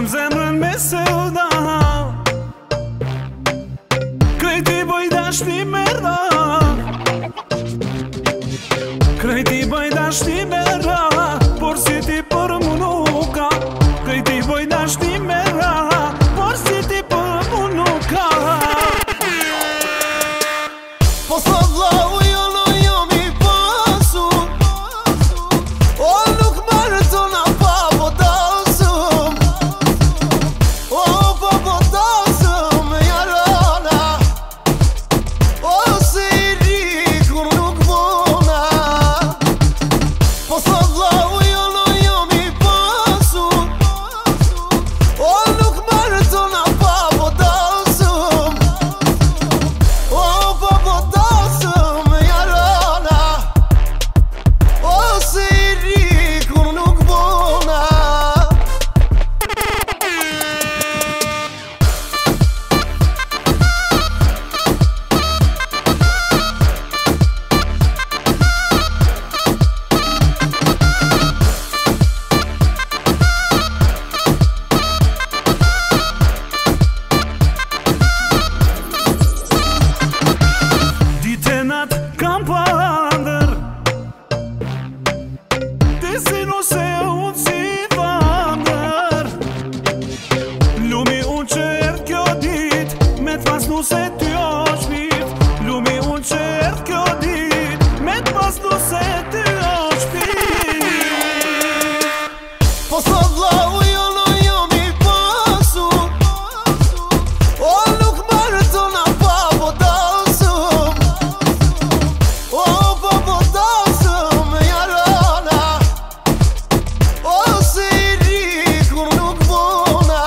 zemrën me sëda, krejti bëj dashni me ra, krejti bëj dashni me ra, por si ti për mu nuk ka. Krejti bëj dashni me ra, por si ti për mu nuk ka. Po thot vlau jo jom i pasur, o nuk marrë të na pa po dasëm, o pa po dasëm e jarana, o se i ri kur nuk bona. Po thot vlau jom i pasur, o nuk marrë të na pa po dasëm, o pa po dasëm e jarana, o se i ri kur nuk bona. Dite natë kam pandër, ti si nuse unë si vandër. Lumi unë që erdh kjo dit, me t'pas nuse ty është pit. Lumi unë që erdh kjo dit, me t'pas nuse ty është pit. Po thot vlau jom i pasur, o nuk marrë të na pa po dasëm, o pa po dasëm e jarana, o se i ri kur nuk bona.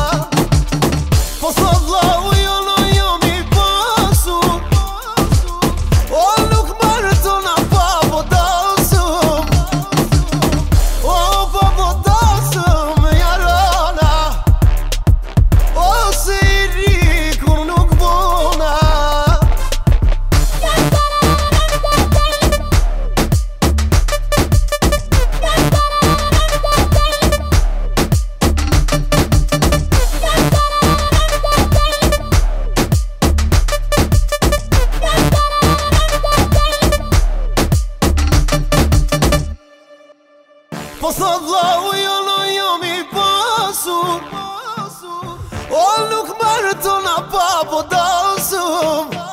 Po thot vlau jom i pasur, o nuk marrë të na pa po dasëm, o pa po dasëm e jarana, o se i ri kur nuk bona. Po thot vlau jom i pasur, o nuk marrë të na pa po dasëm,